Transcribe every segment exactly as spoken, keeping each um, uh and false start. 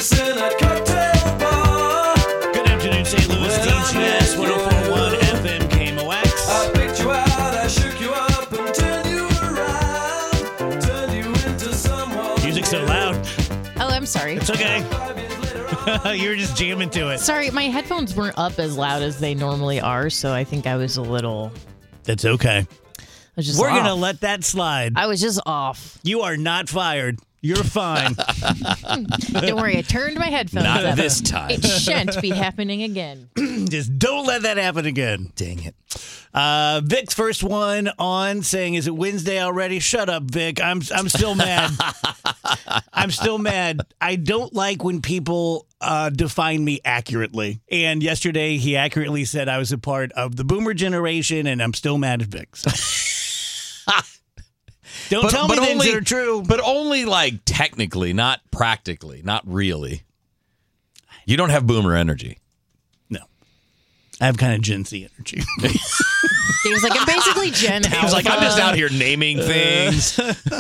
kissing at cocktail bar. Good afternoon, Saint Louis. D G S one oh four point one F M K M O X. I picked you out, I shook you up and turned you around. Turned you into someone. Music's so loud. Oh, I'm sorry. It's okay. You were just jamming to it. Sorry, my headphones weren't up as loud as they normally are, so I think I was a little... That's okay. I was just We're off. going to let that slide. I was just off. You are not fired. You're fine. Don't worry, I turned my headphones Not up. this time. It shan't be happening again. Just don't let that happen again. Dang it. Uh, Vic's first one on saying, "Is it Wednesday already?" Shut up, Vic. I'm I'm still mad. I'm still mad. I don't like when people uh, define me accurately. And yesterday he accurately said I was a part of the boomer generation, and I'm still mad at Vic. So. Don't But- tell but me things only- that are true. But only like technically, not practically, not really. You don't have boomer energy. No. I have kind of Gen Z energy. Dave's like, I'm basically Gen He was like, I'm just out here naming things.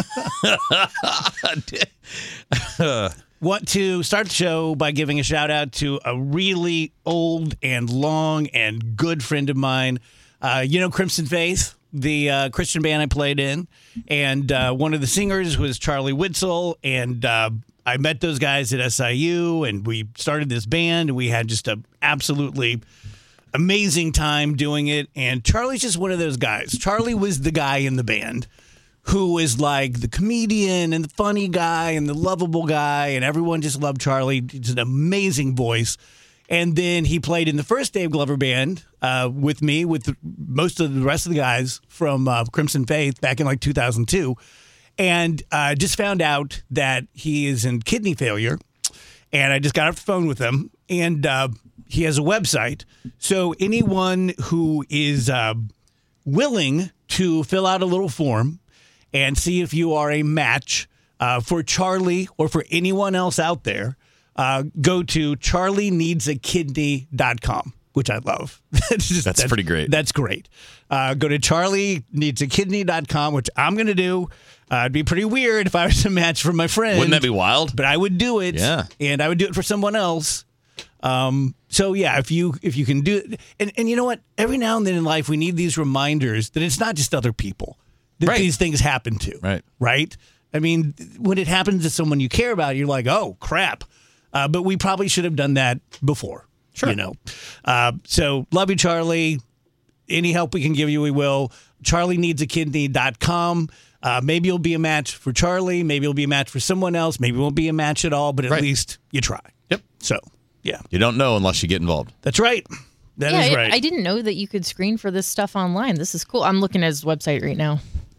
Want to start the show by giving a shout out to a really old and long and good friend of mine. Uh, you know, Crimson Faith, the uh, Christian band I played in. And uh, one of the singers was Charlie Witzel. And uh, I met those guys at S I U and we started this band. And we had just an absolutely amazing time doing it. And Charlie's just one of those guys. Charlie was the guy in the band who was like the comedian and the funny guy and the lovable guy, and everyone just loved Charlie. He's an amazing voice. And then he played in the first Dave Glover band uh, with me, with the, most of the rest of the guys from uh, Crimson Faith back in like two thousand two. And I uh, just found out that he is in kidney failure. And I just got off the phone with him. And uh, he has a website. So anyone who is uh, willing to fill out a little form and see if you are a match uh, for Charlie or for anyone else out there, uh, go to charlie needs a kidney dot com, which I love. that's, just, That's pretty great. That's great. Uh, go to charlie needs a kidney dot com, which I'm going to do. Uh, it'd be pretty weird if I was a match for my friend. Wouldn't that be wild? But I would do it. Yeah. And I would do it for someone else. Um, so yeah, if you if you can do it, and, and you know what? Every now and then in life, we need these reminders that it's not just other people that Right. these things happen to. Right. Right. I mean, when it happens to someone you care about, you're like, oh crap. Uh, but we probably should have done that before. Sure. You know. Uh, so love you, Charlie. Any help we can give you, we will. charlie needs a kidney dot com. Uh, maybe you'll be a match for Charlie. Maybe you'll be a match for someone else. Maybe it won't be a match at all, but at Right. least you try. Yep. So, yeah. You don't know unless you get involved. That's right. That yeah, is I- right. I didn't know that you could screen for this stuff online. This is cool. I'm looking at his website right now.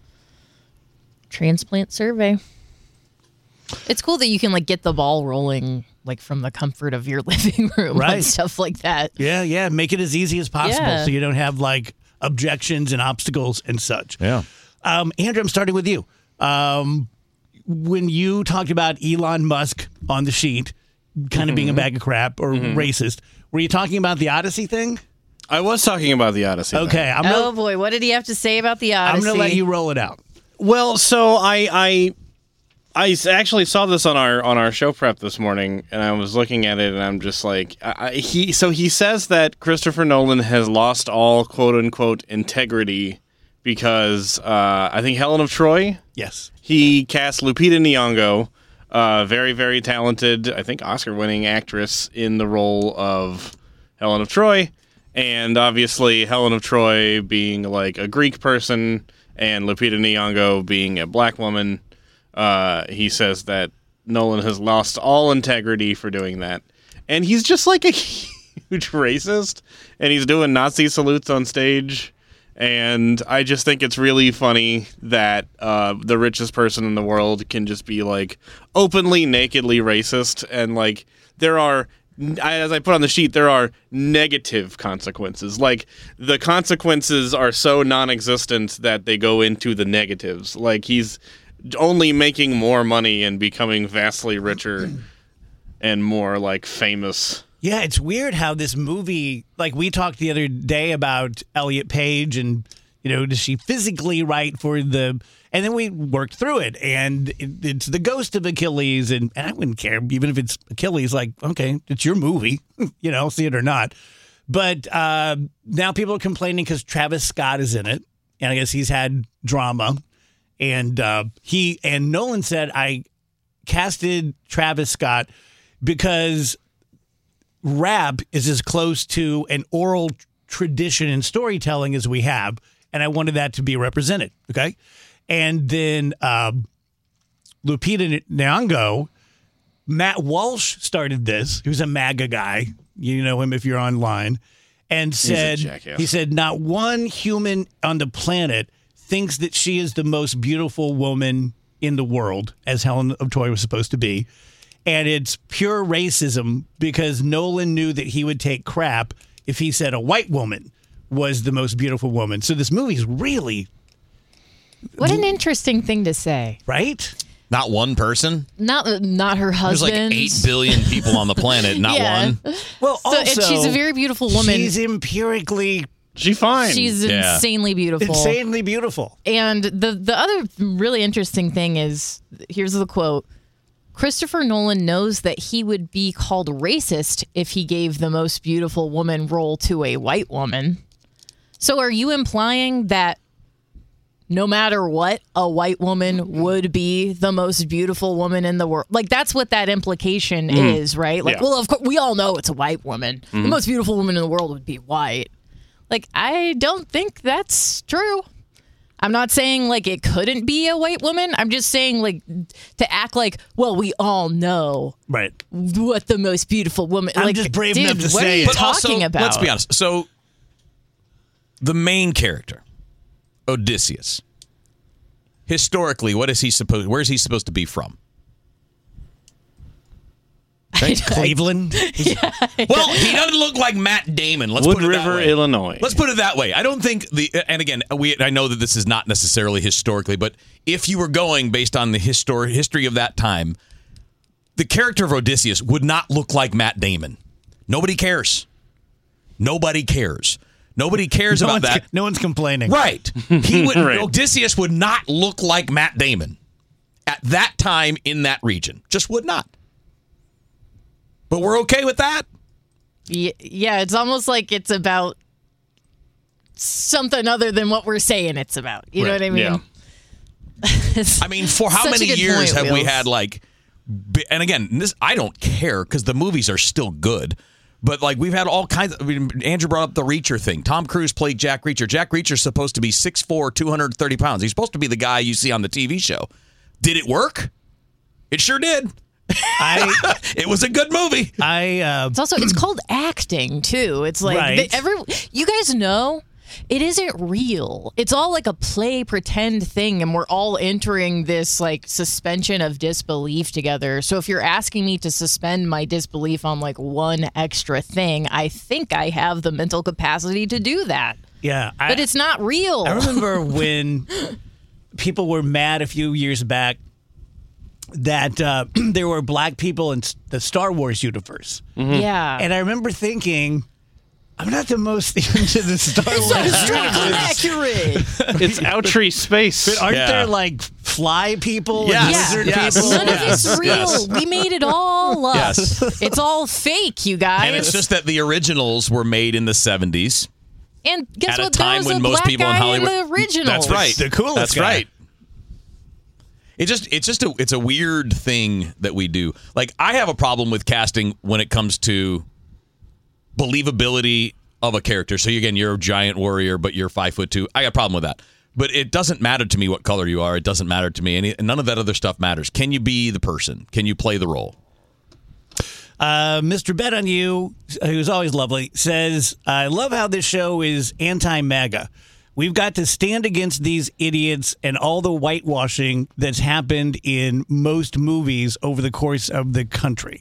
Transplant survey. It's cool that you can like get the ball rolling like from the comfort of your living room Right. and stuff like that. Yeah, yeah. Make it as easy as possible Yeah. so you don't have like objections and obstacles and such. Yeah. Um, Andrew, I'm starting with you. Um, when you talked about Elon Musk on the sheet, kind of being a bag of crap or racist, were you talking about the Odyssey thing? I was talking about the Odyssey. thing. Okay, I'm Oh gonna, boy, what did he have to say about the I'm Odyssey? gonna let you roll it out. Well, so I, I I s- actually saw this on our on our show prep this morning, and I was looking at it, and I'm just like, I, I- he. So he says that Christopher Nolan has lost all quote unquote integrity because uh, I think Helen of Troy. Yes. He cast Lupita Nyong'o, uh, very very talented, I think Oscar-winning actress in the role of Helen of Troy, and obviously Helen of Troy being like a Greek person and Lupita Nyong'o being a black woman. Uh, he says that Nolan has lost all integrity for doing that. And he's just like a huge racist. And he's doing Nazi salutes on stage. And I just think it's really funny that uh, the richest person in the world can just be like openly, nakedly racist. And like there are, as I put on the sheet, there are negative consequences. Like the consequences are so non-existent that they go into the negatives. Like he's only making more money and becoming vastly richer and more like famous. Yeah, it's weird how this movie, like we talked the other day about Elliot Page and You know, is she physically right for the? And then we worked through it, and it, it's the ghost of Achilles, and, and I wouldn't care even if it's Achilles. Like, okay, it's your movie, you know, see it or not. But uh, now people are complaining because Travis Scott is in it, and I guess he's had drama, and uh, he and Nolan said I casted Travis Scott because rap is as close to an oral tradition in storytelling as we have, and I wanted that to be represented. Okay. And then um, Lupita Nyong'o, Matt Walsh started this. He was a MAGA guy. You know him if you're online. And said, jackass. he said, not one human on the planet thinks that she is the most beautiful woman in the world, as Helen of Troy was supposed to be. And it's pure racism because Nolan knew that he would take crap if he said a white woman was the most beautiful woman. So this movie's really... What an interesting thing to say. Right? Not one person. Not not her There's husband. like eight billion people on the planet, not Yeah. one. Well, So, also, and she's a very beautiful woman. She's empirically She fine. She's Yeah. insanely beautiful. insanely beautiful. And the the other really interesting thing is, here's the quote. Christopher Nolan knows that he would be called racist if he gave the most beautiful woman role to a white woman. So are you implying that no matter what, a white woman would be the most beautiful woman in the world? Like, that's what that implication is, right? Like, Yeah. well, of course, we all know it's a white woman. The most beautiful woman in the world would be white. Like, I don't think that's true. I'm not saying, like, it couldn't be a white woman. I'm just saying, like, to act like, well, we all know Right. what the most beautiful woman... I'm like, just brave dude, enough to what say are you it. But talking also, about? let's be honest. So, the main character, Odysseus, historically, what is he supposed? Where is he supposed to be from? Cleveland. Well, he doesn't look like Matt Damon. Let's Wood put it that River, way. Illinois. Let's put it that way. I don't think the and again, we I know that this is not necessarily historically, but if you were going based on the histor- history of that time, the character of Odysseus would not look like Matt Damon. Nobody cares. Nobody cares. Nobody cares No about one's, that. no one's complaining. Right. He would Right. Odysseus would not look like Matt Damon at that time in that region. Just would not. But we're okay with that. Y- Yeah, it's almost like it's about something other than what we're saying it's about. You know Right, what I mean? yeah. It's I mean, for how such a many good years point, have we Wheels. had like bi- and again, this I don't care because the movies are still good. But like we've had all kinds of I mean, Andrew brought up the Reacher thing. Tom Cruise played Jack Reacher. Jack Reacher's supposed to be six foot four, two hundred thirty pounds. He's supposed to be the guy you see on the T V show. Did it work? It sure did. I, It was a good movie. I, uh, It's also it's called acting too. It's like Right. the, every you guys know it isn't real. It's all like a play pretend thing, and we're all entering this like suspension of disbelief together. So if you're asking me to suspend my disbelief on like one extra thing, I think I have the mental capacity to do that. yeah. I, But it's not real. I remember when people were mad a few years back that uh, there were black people in s- the Star Wars universe. Yeah. And I remember thinking, I'm not the most into the Star Wars Historically universe. accurate. It's Outtree Space. Aren't Yeah. there like fly people Yes, and Yeah. lizard yes. people? None of Yes, it's real. yes. We made it all up. Yes. It's all fake, you guys. And it's just that the originals were made in the seventies. And guess at a what? time there was when a most black people in guy Hollywood- in the original. That's right. The coolest That's guy. right. It just it's just a it's a weird thing that we do. Like I have a problem with casting when it comes to believability of a character. So again, you're a giant warrior, but you're five foot two. I got a problem with that. But it doesn't matter to me what color you are. It doesn't matter to me. Any none of that other stuff matters. Can you be the person? Can you play the role? Uh, Mister Bet on You, who's always lovely, says, I love how this show is anti-MAGA. We've got to stand against these idiots and all the whitewashing that's happened in most movies over the course of the country.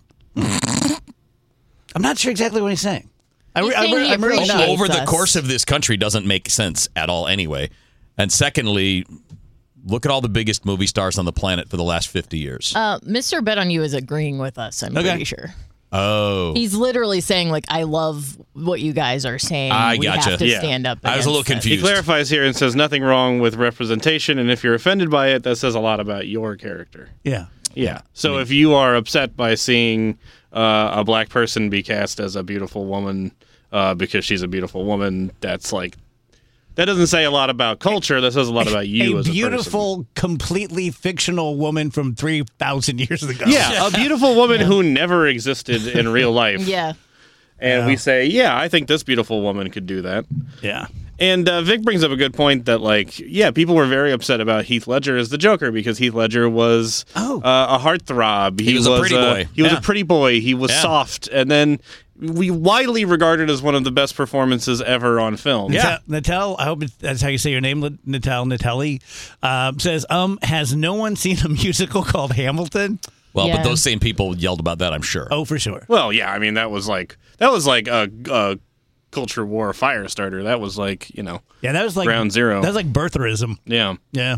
I'm not sure exactly what he's saying. I, He's re- saying I, re- he I'm really appreciates not. Over the us. course of this country doesn't make sense at all anyway. And secondly, look at all the biggest movie stars on the planet for the last fifty years. Uh, Mister Bet on You is agreeing with us, I'm Okay. pretty sure. Oh. He's literally saying, like, I love what you guys are saying. I we gotcha. have to Yeah. stand up. I was a little against it." He confused. clarifies here and says nothing wrong with representation, and if you're offended by it, that says a lot about your character. Yeah. Yeah. So if you are upset by seeing uh, a black person be cast as a beautiful woman uh, because she's a beautiful woman, that's like that doesn't say a lot about culture. That says a lot about you a as a beautiful, completely fictional woman from three thousand years ago. person. Yeah, a beautiful woman who never existed in real life. Yeah. And Yeah. we say, yeah, I think this beautiful woman could do that. Yeah. And uh, Vic brings up a good point that, like, yeah, people were very upset about Heath Ledger as the Joker because Heath Ledger was Oh. uh, a heartthrob. He was a pretty uh, boy. He was Yeah. a pretty boy. He was Yeah. soft. And then we widely regarded as one of the best performances ever on film. Yeah. Natal, I hope it- that's how you say your name, Natal Natali, um, says, um, has no one seen a musical called Hamilton? Well, Yeah. but those same people yelled about that, I'm sure. Oh, for sure. Well, yeah, I mean, that was like, that was like a, a culture war fire starter. That was like, you know, Yeah, that was like Ground zero. That was like birtherism. yeah. Yeah.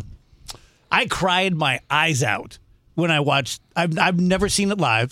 I cried my eyes out when I watched. I've I've never seen it live,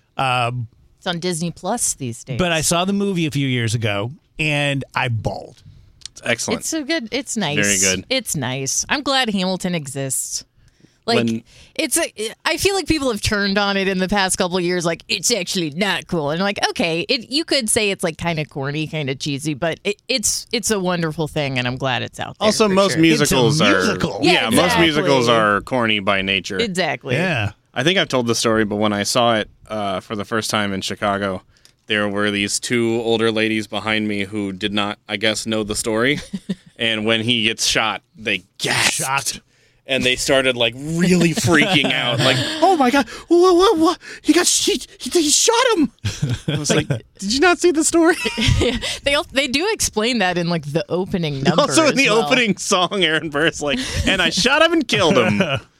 um, It's on Disney Plus these days. but I saw the movie a few years ago and I bawled. It's excellent. It's a good. It's nice. Very good. It's nice. I'm glad Hamilton exists. Like When- it's a. I feel like people have turned on it in the past couple of years. Like it's actually not cool. And like okay, it you could say it's like kind of corny, kind of cheesy, but it, it's it's a wonderful thing, and I'm glad it's out there. Also, for most sure. musicals It's a are musical. yeah, Yeah, most exactly. musicals are corny by nature. Exactly. Yeah. I think I've told the story, but when I saw it uh, for the first time in Chicago, there were these two older ladies behind me who did not, I guess, know the story. And when he gets shot, they gasped. Shocked. And they started like really freaking out, like, "Oh my god, what, what, what? He got he, he, he shot him!" I was like, "Did you not see the story?" They al- they do explain that in like the opening number. Also, in as the well. opening song, Aaron Burr's like, "And I shot him and killed him,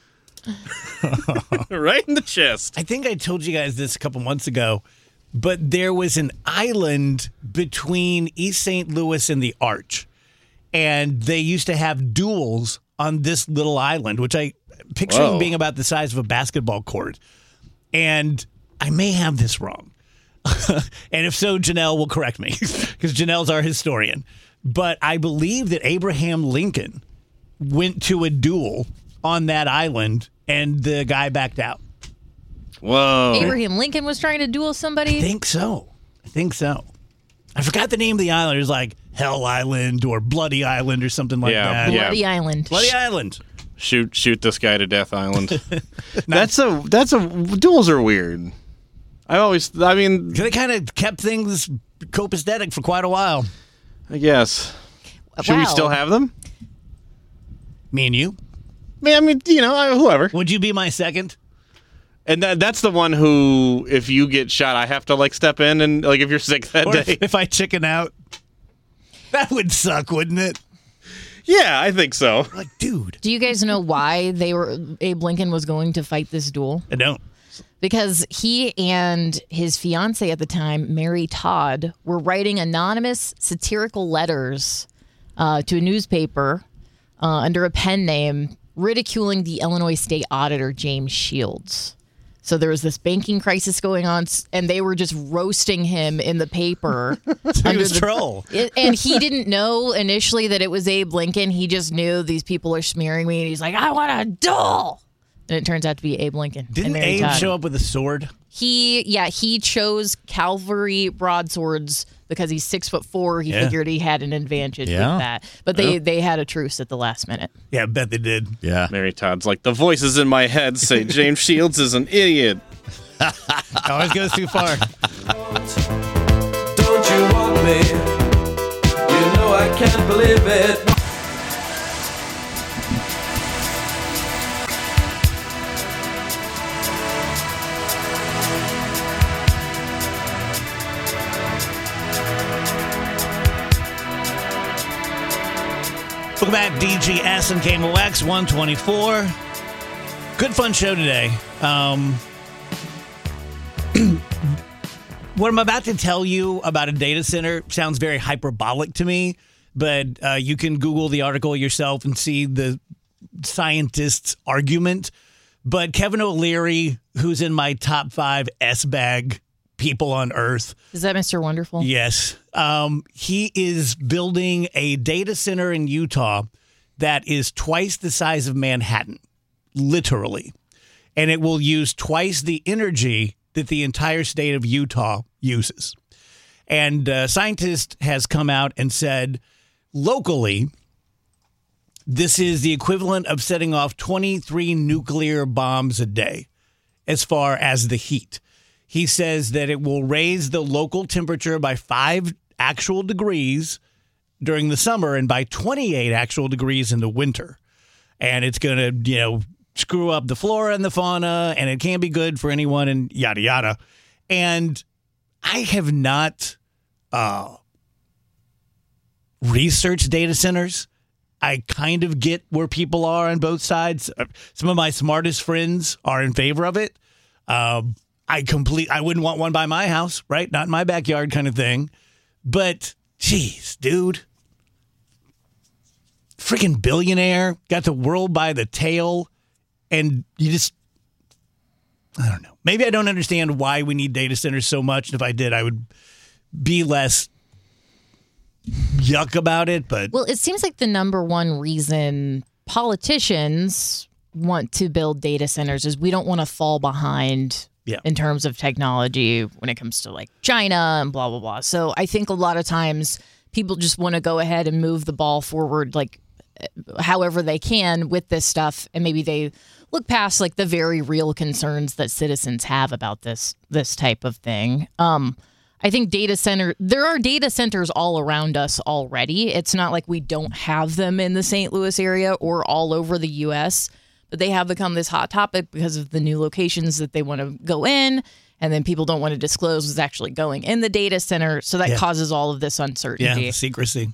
right in the chest." I think I told you guys this a couple months ago, but there was an island between East Saint Louis and the Arch, and they used to have duels on this little island, which I picturing Whoa. being about the size of a basketball court. And I may have this wrong. And if so, Janelle will correct me because Janelle's our historian. But I believe that Abraham Lincoln went to a duel on that island and the guy backed out. Whoa! Abraham Lincoln was trying to duel I somebody. think so. I think so. I forgot the name of the island. It was like Hell Island or Bloody Island or something like Yeah, that. yeah. Bloody Island. Bloody Island. Shoot, shoot this guy to death, Island. that's a that's a duels are weird. I always, I mean, They kind of kept things copacetic for quite a while. I guess. Should we Wow. still have them? Me and you. I mean, I mean, you know, I- whoever. Would you be my second? And that that's the one who, if you get shot, I have to like step in and like if you're sick that Or day. if, if I chicken out? That would suck, wouldn't it? Yeah, I think so. Like, dude. Do you guys know why they were Abe Lincoln was going to fight this duel? I don't. Because he and his fiancee at the time, Mary Todd, were writing anonymous satirical letters uh, to a newspaper uh, under a pen name, ridiculing the Illinois State Auditor James Shields. So there was this banking crisis going on, s- and they were just roasting him in the paper. He under was the- troll. It, and he didn't know initially that it was Abe Lincoln. He just knew these people are smearing me, and he's like, "I want a duel." And it turns out to be Abe Lincoln. and Didn't Mary Abe Todd. show up with a sword? He, yeah, he chose cavalry broadswords because he's six foot four. He Yeah. figured he had an advantage Yeah. with that. But they, they had a truce at the last minute. Yeah, I bet they did. Yeah. Mary Todd's like, the voices in my head say James Shields is an idiot. Always goes too far. Don't you want me? You know I can't believe it. Welcome back, D G S and K M O X one twenty-four. Good fun show today. Um, what I'm about to tell you about a data center sounds very hyperbolic to me, but uh, you can Google the article yourself and see the scientist's argument. But Kevin O'Leary, who's in my top five S-bag people on Earth. Is that Mister Wonderful? Yes. Um, he is building a data center in Utah that is twice the size of Manhattan, literally. And it will use twice the energy that the entire state of Utah uses. And a scientist has come out and said, locally, this is the equivalent of setting off twenty-three nuclear bombs a day as far as the heat. He says that it will raise the local temperature by five actual degrees during the summer and by twenty-eight actual degrees in the winter. And it's going to, you know, screw up the flora and the fauna, and it can't be good for anyone, and yada, yada. And I have not uh, researched data centers. I kind of get where people are on both sides. Some of my smartest friends are in favor of it. Um, I complete. I wouldn't want one by my house, right? Not in my backyard kind of thing. But, geez, dude. Freaking billionaire. Got the world by the tail. And you just, I don't know. Maybe I don't understand why we need data centers so much. If I did, I would be less yuck about it. But Well, it seems like the number one reason politicians want to build data centers is we don't want to fall behind Yeah. in terms of technology when it comes to like China and blah, blah, blah. So I think a lot of times people just want to go ahead and move the ball forward like however they can with this stuff. And maybe they look past like the very real concerns that citizens have about this this type of thing. Um, I think data center, there are data centers all around us already. It's not like we don't have them in the Saint Louis area or all over the U S, but they have become this hot topic because of the new locations that they want to go in. And then people don't want to disclose what's actually going in the data center. So that Yeah. causes all of this yeah, uncertainty. secrecy.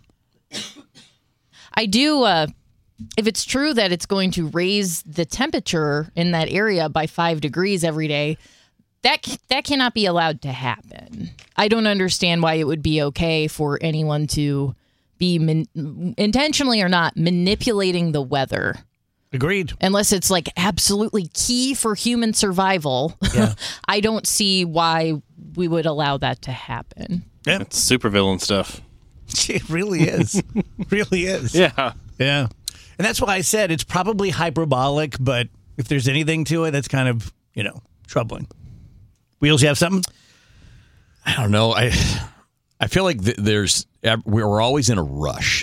I do, uh, if it's true that it's going to raise the temperature in that area by five degrees every day, that c- that cannot be allowed to happen. I don't understand why it would be okay for anyone to be man- intentionally or not manipulating the weather. Agreed. Unless it's like absolutely key for human survival. Yeah. I don't see why we would allow that to happen. Yeah, It's supervillain stuff. it really is. really is. Yeah. Yeah. And that's why I said it's probably hyperbolic, but if there's anything to it, that's kind of, you know, troubling. Wheels, you have something? I don't know. I I feel like th- there's we're always in a rush.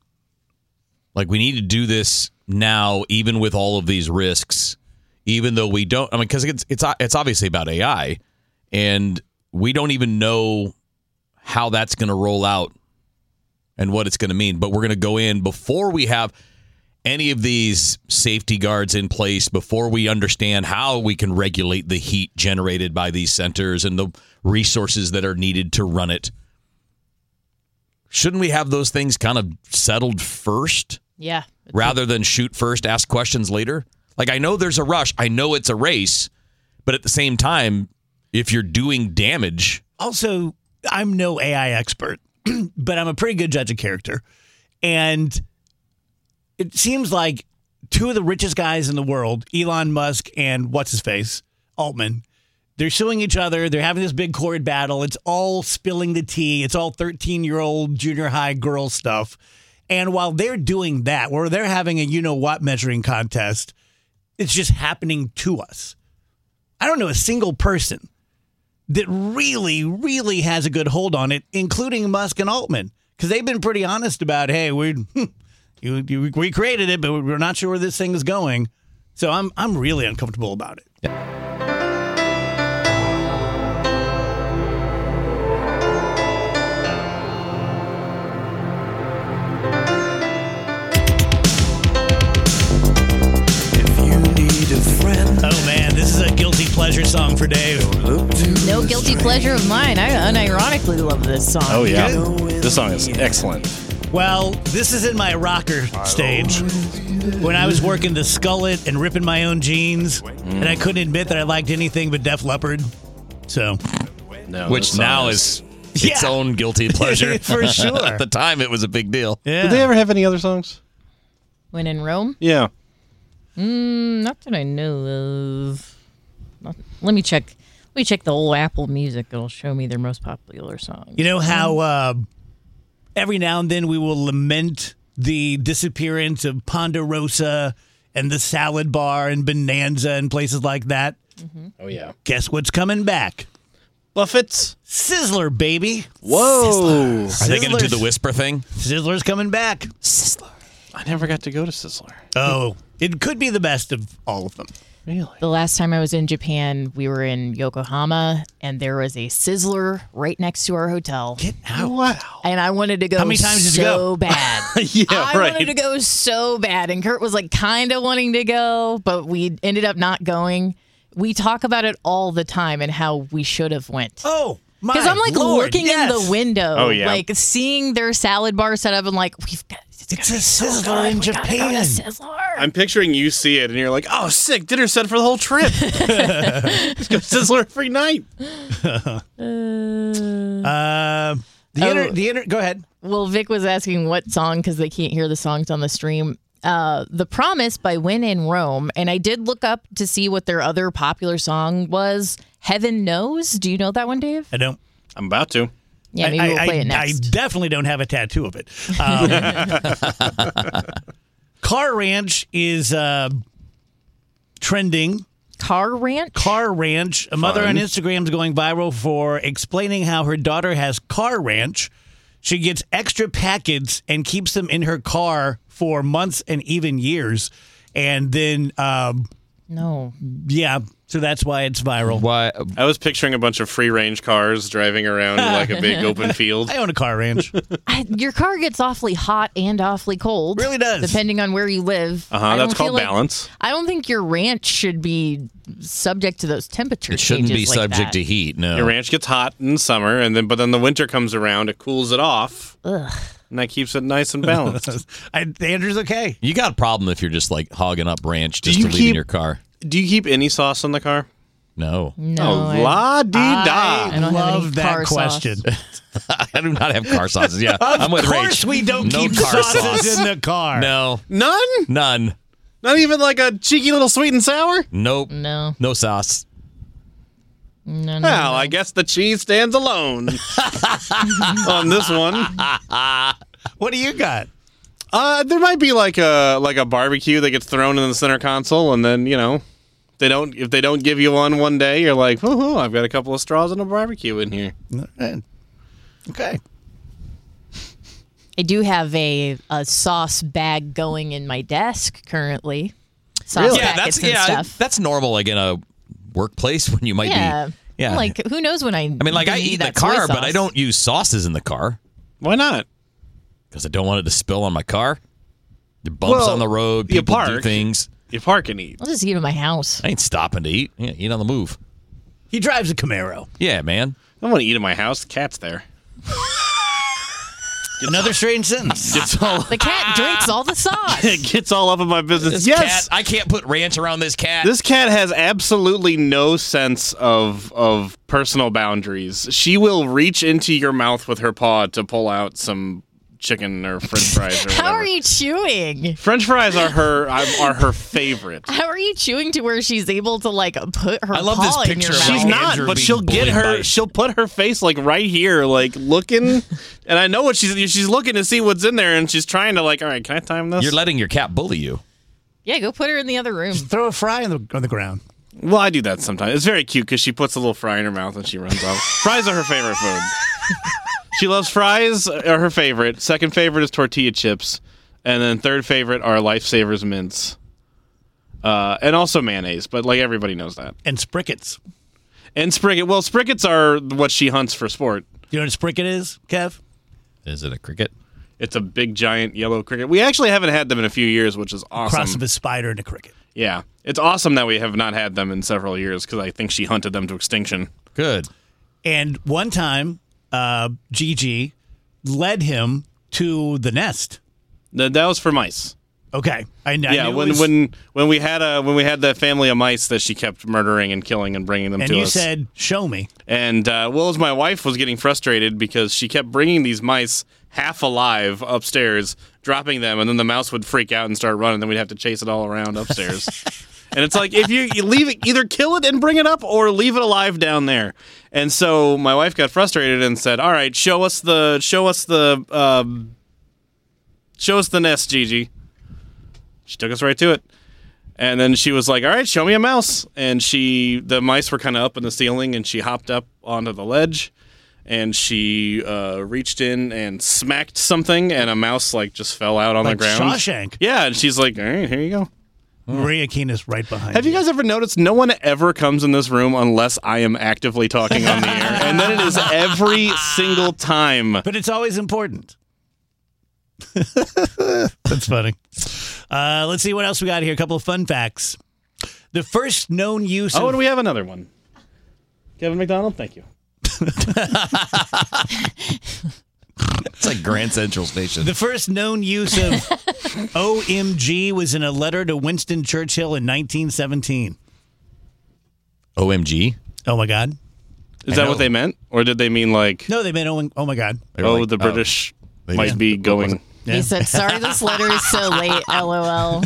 Like we need to do this now, even with all of these risks, even though we don't. I mean, because it's it's it's obviously about A I, and we don't even know how that's going to roll out and what it's going to mean. But we're going to go in before we have any of these safety guards in place, before we understand how we can regulate the heat generated by these centers and the resources that are needed to run it. Shouldn't we have those things kind of settled first Yeah. rather than shoot first, ask questions later? Like, I know there's a rush. I know it's a race. But at the same time, if you're doing damage, Also, I'm no A I expert, but I'm a pretty good judge of character. And it seems like two of the richest guys in the world, Elon Musk and what's his face, Altman, they're suing each other. They're having this big court battle. It's all spilling the tea. It's all thirteen-year-old junior high girl stuff. And while they're doing that, where they're having a you-know-what measuring contest, it's just happening to us. I don't know a single person that really, really has a good hold on it, including Musk and Altman, because they've been pretty honest about, hey, we you, you, we created it, but we're not sure where this thing is going. So I'm I'm really uncomfortable about it. If you need a friend, Oh man, this is a guilty pleasure song for Dave. look to No guilty pleasure of mine. I unironically love this song. Oh, yeah. This song is excellent. Well, this is in my rocker stage. When I was working the skullet and ripping my own jeans, and I couldn't admit that I liked anything but Def Leppard. So, No, which this song now is its Yeah. own guilty pleasure. For sure. At the time, it was a big deal. yeah. Did they ever have any other songs? When in Rome? Yeah. Mm, not that I know of. Not- let me check. We check the old Apple Music. It'll show me their most popular songs. You know how uh, every now and then we will lament the disappearance of Ponderosa and the Salad Bar and Bonanza and places like that? Mm-hmm. Oh, yeah. Guess what's coming back? Buffett's. Sizzler, baby. Whoa. Are they going to do the Sizzlers. whisper thing? Sizzler's coming back. Sizzler. I never got to go to Sizzler. Oh, it could be the best of all of them. Really? The last time I was in Japan, we were in Yokohama, and there was a Sizzler right next to our hotel. Get out. Wow. And I wanted to go How many times did so you go? bad. Yeah, I right. wanted to go so bad. And Kurt was like kind of wanting to go, but we ended up not going. We talk about it all the time and how we should have went. Oh, my Because I'm like Lord, looking yes. in the window, Oh, yeah. like seeing their salad bar set up and like, we've got it's, It's gonna a be so Sizzler good. in We gotta go to Japan. Sizzler. I'm picturing you see it, and you're like, oh, sick. Dinner set for the whole trip. Let's go Sizzler every night. Uh, the Oh. inter, the inter, go ahead. Well, Vic was asking what song because they can't hear the songs on the stream. Uh, The Promise by When in Rome. And I did look up to see what their other popular song was. Heaven Knows. Do you know that one, Dave? I don't. I'm about to. Yeah, maybe I, we'll I, play it I next. definitely don't have a tattoo of it. Um, Car Ranch is uh, trending. Car Ranch? Car Ranch. A mother on Fun. Instagram is going viral for explaining how her daughter has Car Ranch. She gets extra packets and keeps them in her car for months and even years. And then, um, No. yeah, so that's why it's viral. Why? I was picturing a bunch of free range cars driving around in like a big open field. I own a Car Ranch. I, your car gets awfully hot and awfully cold. Really does. Depending on where you live. Uh I huh. don't That's feel called like- balance. I don't think your ranch should be subject to those temperature It shouldn't be changes like subject that. to heat. No. Your ranch gets hot in summer, and then but then the winter comes around, it cools it off, Ugh. and that keeps it nice and balanced. I, Andrew's okay. You got a problem if you're just like hogging up ranch just you to leave in keep- your car. Do you keep any sauce in the car? No. No. oh, I- la di I da. don't have any love that car sauce. question. I do not have car sauces. Yeah, I'm with Of Rach. course we don't no keep car sauces sauce. in the car. No, None? none. Not even like a cheeky little sweet and sour? Nope. No. No sauce. No, no. Well, I guess the cheese stands alone on this one. What do you got? Uh, there might be like a like a barbecue that gets thrown in the center console, and then you know, they don't if they don't give you one one day, you're like, oh, I've got a couple of straws and a barbecue in here. Okay. I do have a, a sauce bag going in my desk currently. Sauce Yeah, packets that's and yeah, stuff. that's normal. Like in a workplace when you might yeah. be. Yeah. Like, who knows when I I mean, like I eat in the car, but I don't use sauces in the car Why not? because I don't want it to spill on my car. The bumps Well, on the road, you people do park. things. You park and eat. I'll just eat in my house. I ain't stopping to eat. Yeah, eat on the move. He drives a Camaro. Yeah, man. I don't want to eat in my house. The cat's there. Another strange sentence. It's all. The cat drinks all the sauce. It gets all up in my business. This yes, cat, I can't put ranch around this cat. this cat has absolutely no sense of of personal boundaries. She will reach into your mouth with her paw to pull out some chicken or French fries or whatever. How are you chewing? French fries are her are her favorite. How are you chewing to where she's able to like put her I love this paw in picture your of mouth? She's not, Andrew but being she'll get bullied by- her. She'll put her face like right here, like looking, and I know what she's. She's looking to see what's in there, and she's trying to like. All right, can I time this? You're letting your cat bully you. Yeah, go put her in the other room. Throw a fry on the, on the ground. Well, I do that sometimes. It's very cute because she puts a little fry in her mouth and she runs off. Fries are her favorite food. She loves fries, are her favorite. Second favorite is tortilla chips. And then third favorite are Lifesavers mints. Uh, and also mayonnaise, but like everybody knows that. And sprickets. And spricket. Well, sprickets are what she hunts for sport. You know what a spricket is, Kev? Is it a cricket? It's a big, giant yellow cricket. We actually haven't had them in a few years, which is awesome. Cross of a spider and a cricket. Yeah. It's awesome that we have not had them in several years because I think she hunted them to extinction. Good. And one time, uh, Gigi led him to the nest. Th- That was for mice. Okay. I, I Yeah, knew it when was- when when we had a when we had that family of mice that she kept murdering and killing and bringing them and to you us. said, show me. and uh, Will's my wife was getting frustrated because she kept bringing these mice half alive upstairs, dropping them, and then the mouse would freak out and start running. Then we'd have to chase it all around upstairs. And it's like, if you, you leave it, either kill it and bring it up or leave it alive down there. And so my wife got frustrated and said, all right, show us the, show us the, um, show us the nest, Gigi. She took us right to it. And then she was like, all right, show me a mouse. And she, the mice were kind of up in the ceiling, and she hopped up onto the ledge, and she uh, reached in and smacked something, and a mouse like just fell out on Like the ground. Shawshank. Yeah, and she's like, all right, here you go. Maria Keena's right behind Have you guys ever noticed no one ever comes in this room unless I am actively talking on the air? And then it is every single time. But it's always important. That's funny. Uh, let's see what else we got here. A couple of fun facts. The first known use Oh, of... and we have another one. Kevin McDonald, thank you. It's like Grand Central Station. The first known use of O M G was in a letter to Winston Churchill in nineteen seventeen. O M G? Oh, my God. Is I that know. what they meant? Or did they mean like, No, they meant, oh, oh my God. They were oh, like, the British They might just- be going... Yeah. He said, sorry this letter is so late, LOL.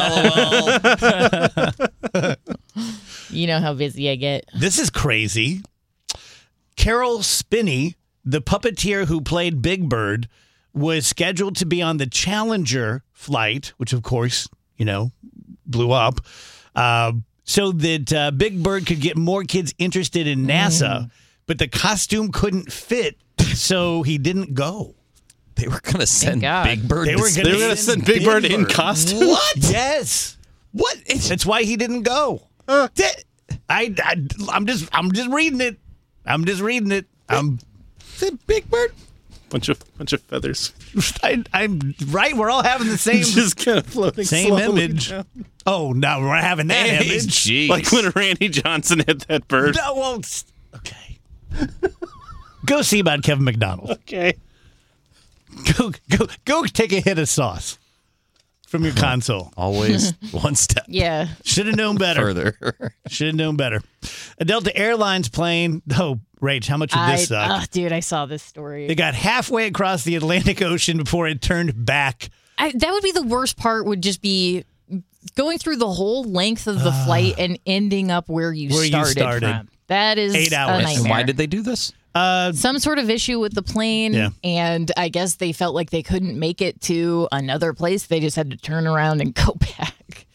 You know how busy I get. This is crazy. Carol Spinney, the puppeteer who played Big Bird, was scheduled to be on the Challenger flight, which, of course, you know, blew up, uh, so that uh, Big Bird could get more kids interested in NASA, Mm. but the costume couldn't fit, so he didn't go. They were going to send God. Big Bird They to were space. gonna They were going to send Big Bird in costume? What? Yes. What? It's, That's why he didn't go. That- I, I, I'm just, I'm just reading it. I'm just reading it. I'm, Big Bird? Bunch of bunch of feathers. I, I'm right. We're all having the same, Just kind of floating same slowly image. down. Oh, now we're having that Hey, image. jeez. Like when Randy Johnson hit that bird. No, well, s- okay. Go see about Kevin McDonald. Okay. Go, go, go. Take a hit of sauce from your console. Always one step Yeah. Should have known better. further. Should Should have known better. A Delta Airlines plane. Oh, Rach, how much would I, this suck? oh, dude, I saw this story. They got halfway across the Atlantic Ocean before it turned back. I, that would be the worst part, would just be going through the whole length of the flight and ending up where you, Where you started, started. from. That is Eight hours. a And nightmare. And why did they do this? Uh, Some sort of issue with the plane, Yeah. and I guess they felt like they couldn't make it to another place. They just had to turn around and go back.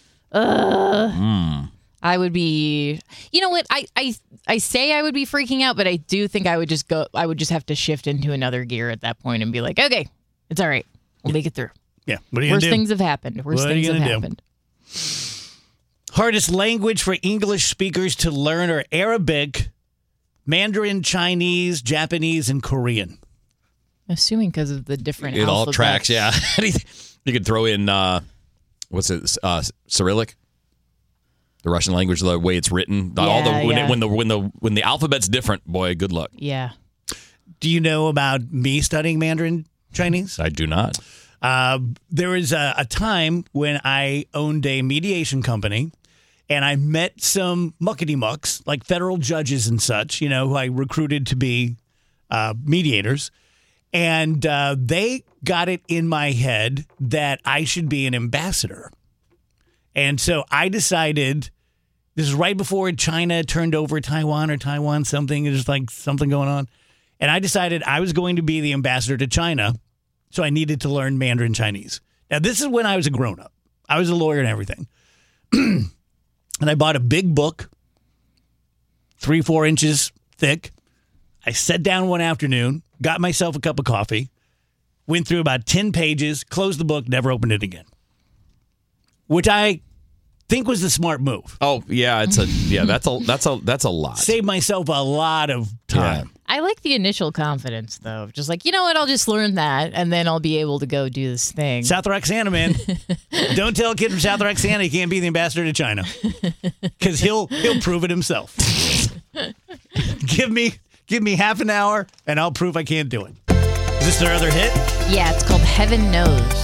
Uh, I would be, you know what? I, I I say I would be freaking out, but I do think I would just go. I would just have to shift into another gear at that point and be like, okay, it's all right. We'll make it through. yeah. What are you Worst gonna do? things have happened. Worst What are you things have gonna do? happened. Hardest language for English speakers to learn are Arabic, Mandarin, Chinese, Japanese, and Korean. Assuming because of the different It all alphabets. tracks, yeah. You could throw in, uh, what's it, uh, Cyrillic? The Russian language, the way it's written. all the Yeah, when, yeah. it, when the when the when the alphabet's different, boy, good luck. Yeah. Do you know about me studying Mandarin Chinese? I do not. Uh, there was a, a time when I owned a mediation company, and I met some muckety mucks, like federal judges and such, you know, who I recruited to be uh, mediators. And uh, they got it in my head that I should be an ambassador. And so I decided, this is right before China turned over Taiwan or Taiwan something, there's like something going on. And I decided I was going to be the ambassador to China, so I needed to learn Mandarin Chinese. Now, this is when I was a grown-up. I was a lawyer and everything. And I bought a big book, three, four inches thick. I sat down one afternoon, got myself a cup of coffee, went through about ten pages, closed the book, never opened it again. Which I think was the smart move. Oh yeah, it's a yeah. That's a that's a that's a lot. Saved myself a lot of time. I like the initial confidence, though. Just like, you know what? I'll just learn that, and then I'll be able to go do this thing. South Roxana, man. Don't tell a kid from South Roxana he can't be the ambassador to China, because he'll he'll prove it himself. give me give me half an hour, and I'll prove I can't do it. Is this their other hit? Yeah, it's called Heaven Knows.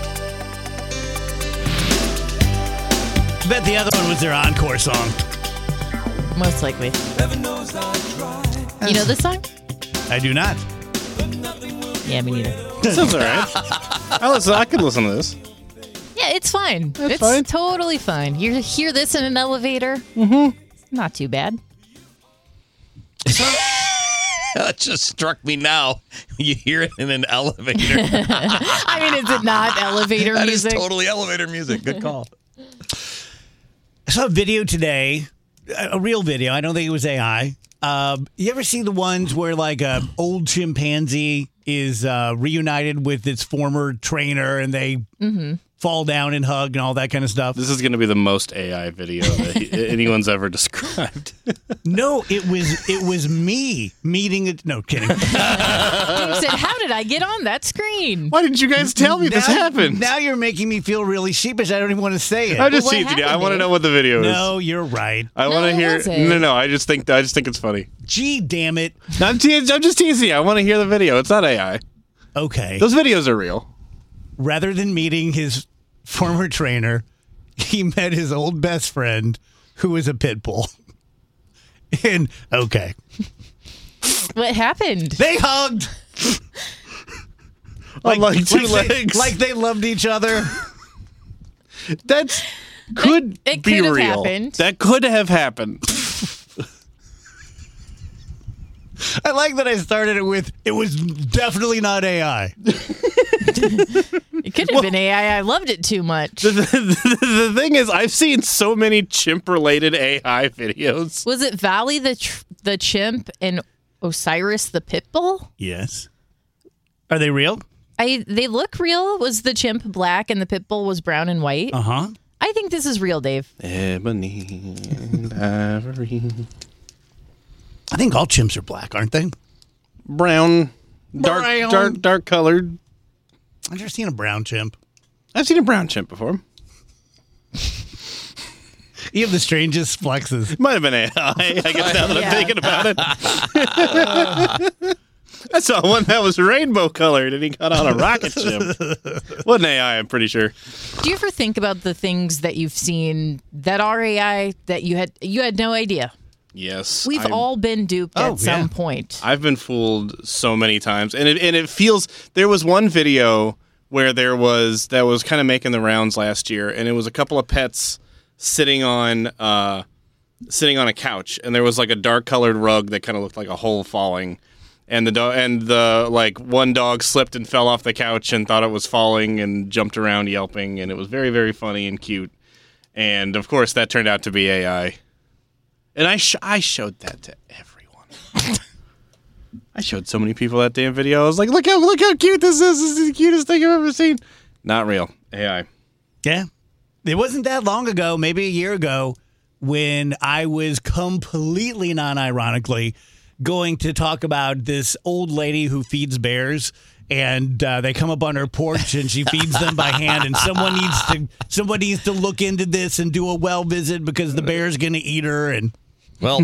I bet the other one was their encore song. Most likely. Heaven knows I tried. You know this song? I do not. Yeah, me neither. Sounds all right. I listen. I could listen to this. Yeah, it's It's fine. That's it's fine. totally fine. You hear this in an elevator? Mm-hmm. Not too bad. That just struck me now. You hear it in an elevator. I mean, is it not elevator That is music? totally elevator music. Good call. I saw a video today, a a real video. I don't think it was A I. Uh, you ever see the ones where like a old chimpanzee is uh, reunited with its former trainer and they fall down and hug and all that kind of stuff? This is going to be the most A I video that he, anyone's ever described. No, it was it was me meeting it. No kidding. Dave said, how did I get on that screen? Why didn't you guys tell me this Now- happened? Now you're making me feel really sheepish. I don't even want to say it. I'm just What teasing you. I happened, want to Dave? know what the video is. No, you're right. I No, want to what hear. was it? No, no. I just think. I just think it's funny. Gee, damn it. No, I'm, te- I'm just teasing you. I want to hear the video. It's not A I. Okay. Those videos are real. Rather than meeting his former trainer, he met his old best friend who was a pit bull. And okay. What happened? They hugged. Like, like two like legs. They, like they loved each other. That's could It be could have real. happened. That could have happened. I like that I started it with, it was definitely not A I. It could have been A I. I loved it too much. the, the, the thing is, I've seen so many chimp-related A I videos. Was it Valley the tr- the chimp and Osiris the pit bull? Yes. Are they real? I they look real. Was the chimp black and the pit bull was brown and white? Uh huh. I think this is real, Dave. Ebony and ivory. I think all chimps are black, aren't they? Brown, dark, Brown. dark, dark colored. I've never seen a brown chimp. I've seen a brown chimp before. You have the strangest flexes. Might have been A I. I guess now that Yeah. I'm thinking about it. I saw one that was rainbow colored, and he got on a rocket ship. Wasn't A I, I'm pretty sure. Do you ever think about the things that you've seen that are A I that you had you had no idea? Yes, We've I'm- all been duped Oh, at some yeah. point. I've been fooled so many times, and it and it feels. There was one video where there was that was kind of making the rounds last year, and it was a couple of pets sitting on uh, sitting on a couch, and there was like a dark colored rug that kind of looked like a hole falling, and the dog and the like one dog slipped and fell off the couch and thought it was falling and jumped around yelping, and it was very very funny and cute, and of course that turned out to be A I. And I sh- I showed that to everyone. I showed so many people that damn video. I was like, look how look how cute this is. This is the cutest thing I've ever seen. Not real. A I. Yeah. It wasn't that long ago, maybe a year ago, when I was completely non-ironically going to talk about this old lady who feeds bears. And uh, they come up on her porch, and she feeds them by hand. And someone needs to someone needs to look into this and do a well visit because the bear's going to eat her. And Well,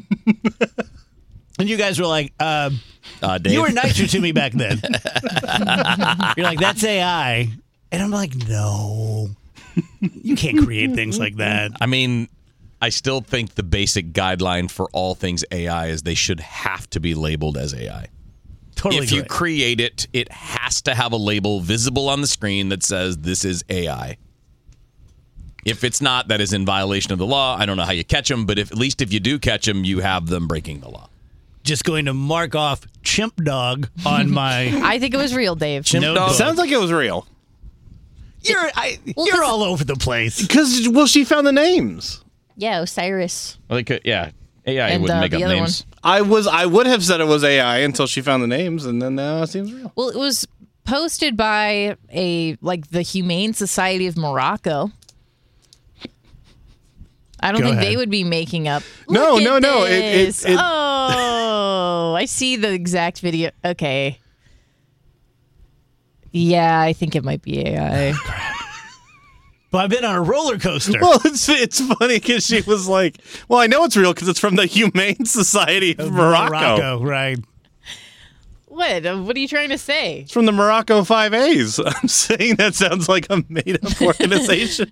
and you guys were like, uh, uh, Dave. "You were nicer to me back then." You're like, "That's A I," and I'm like, "No, you can't create things like that." I mean, I still think the basic guideline for all things A I is they should have to be labeled as A I. Totally. If you agree. create it, it has to have a label visible on the screen that says this is A I. If it's not, that is in violation of the law. I don't know how you catch them, but if at least if you do catch them, you have them breaking the law. Just going to mark off chimp dog on my. I think it was real, Dave. Chimp No dog. dog. Sounds like it was real. You're I, Well, you're 'cause- all over the place. Because well, she found the names. Yeah, Osiris. Well, they could, yeah, A I And, wouldn't uh, make the up other names. I was I would have said it was A I until she found the names, and then now it seems real. Well, it was posted by a like the Humane Society of Morocco. I don't Go think ahead. they would be making up. No, Look no, at no, it- it- this. it- Oh, I see the exact video. Okay. Yeah, I think it might be A I. But I've been on a roller coaster. Well, it's it's funny because she was like, "Well, I know it's real because it's from the Humane Society of Morocco. Morocco, right? What? Uh, What are you trying to say? It's from the Morocco Five A's." I'm saying that sounds like a made-up organization.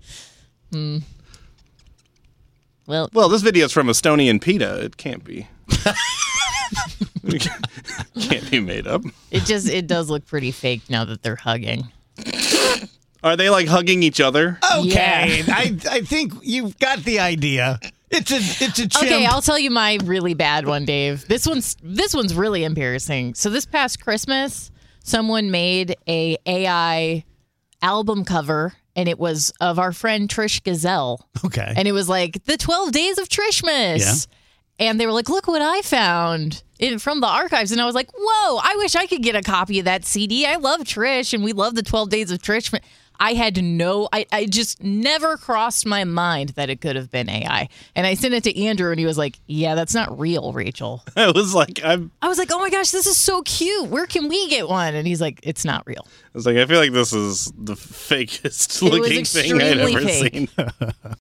Well, Well, this video is from Estonian PETA. It can't be. Can't be made up. it just it does look pretty fake now that they're hugging. Are they like hugging each other? Okay, Yeah. I I think you've got the idea. It's a it's a chimp. Okay, I'll tell you my really bad one, Dave. This one's this one's really embarrassing. So this past Christmas, someone made a AI album cover, and it was of our friend Trish Gazelle. Okay. And it was like the twelve days of Trishmas. Yeah. And they were like, look what I found in, from the archives. And I was like, whoa, I wish I could get a copy of that C D. I love Trish, and we love the twelve days of Trish. I had no, I, I just never crossed my mind that it could have been A I. And I sent it to Andrew, and he was like, yeah, that's not real, Rachel. I was like, I'm. I was like, oh my gosh, this is so cute. Where can we get one? And he's like, it's not real. I was like, I feel like this is the fakest It was looking thing I'd extremely ever fake. seen.